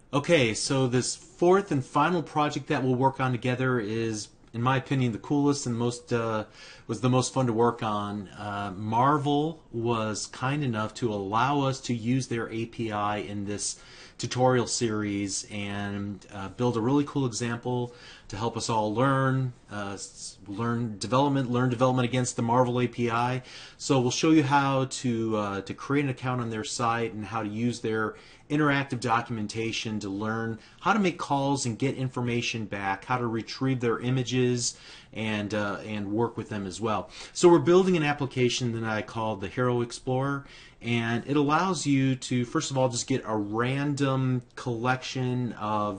Okay, so this fourth and final project that we'll work on together is, in my opinion, the coolest and most was the most fun to work on. Marvel was kind enough to allow us to use their API in this tutorial series and build a really cool example to help us all learn development against the Marvel API. So we'll show you how to create an account on their site and how to use their interactive documentation to learn how to make calls and get information back, how to retrieve their images, and work with them as well. So we're building an application that I call the Hero Explorer, and it allows you to first of all just get a random collection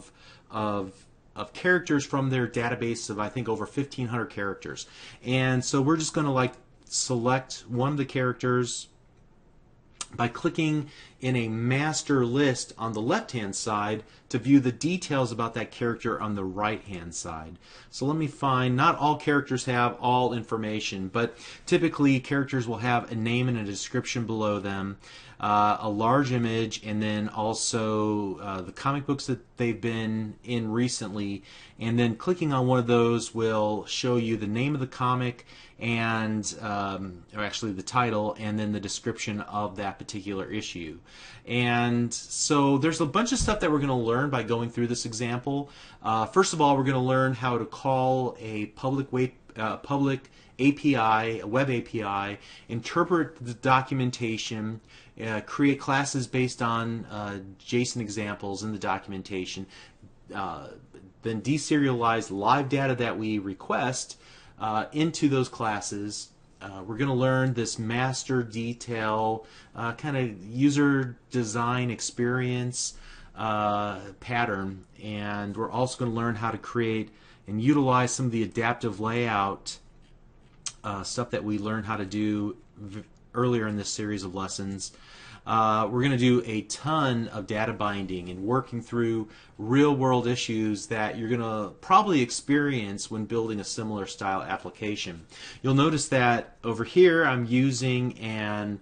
of characters from their database of I think over 1,500 characters, and so we're just going to like select one of the characters by clicking in a master list on the left hand side to view the details about that character on the right hand side. So let me find, not all characters have all information, but typically characters will have a name and a description below them, a large image, and then also the comic books that they've been in recently, and then clicking on one of those will show you the name of the comic and or actually the title and then the description of that particular issue. And so there's a bunch of stuff that we're going to learn by going through this example. First of all, we're going to learn how to call a public API, a web API, interpret the documentation, create classes based on JSON examples in the documentation, then deserialize live data that we request into those classes. We're going to learn this master detail kind of user design experience pattern, and we're also going to learn how to create and utilize some of the adaptive layout stuff that we learned how to do earlier in this series of lessons. We're going to do a ton of data binding and working through real-world issues that you're going to probably experience when building a similar style application. You'll notice that over here I'm using an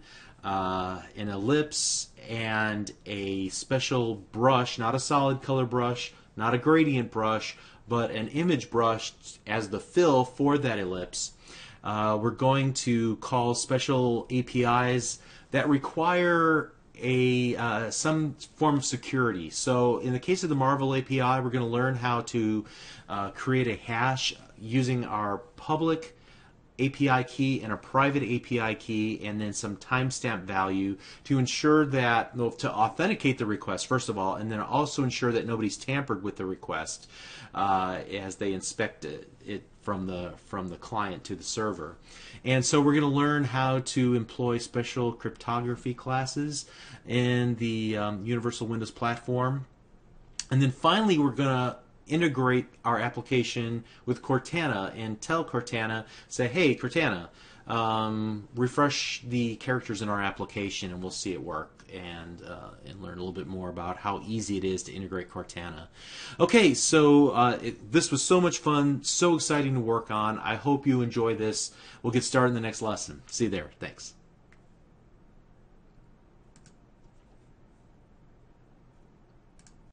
ellipse and a special brush, not a solid color brush, not a gradient brush, but an image brush as the fill for that ellipse. We're going to call special APIs that require some form of security. So in the case of the Marvel API, we're going to learn how to create a hash using our public API key and a private API key, and then some timestamp value to ensure that, well, to authenticate the request first of all, and then also ensure that nobody's tampered with the request as they inspect it from the client to the server. And so we're going to learn how to employ special cryptography classes in the Universal Windows platform. And then finally we're going to integrate our application with Cortana and tell Cortana, say, hey Cortana, refresh the characters in our application, and we'll see it work and learn a little bit more about how easy it is to integrate Cortana. Okay, so this was so much fun, so exciting to work on. I hope you enjoy this. We'll get started in the next lesson. See you there. Thanks.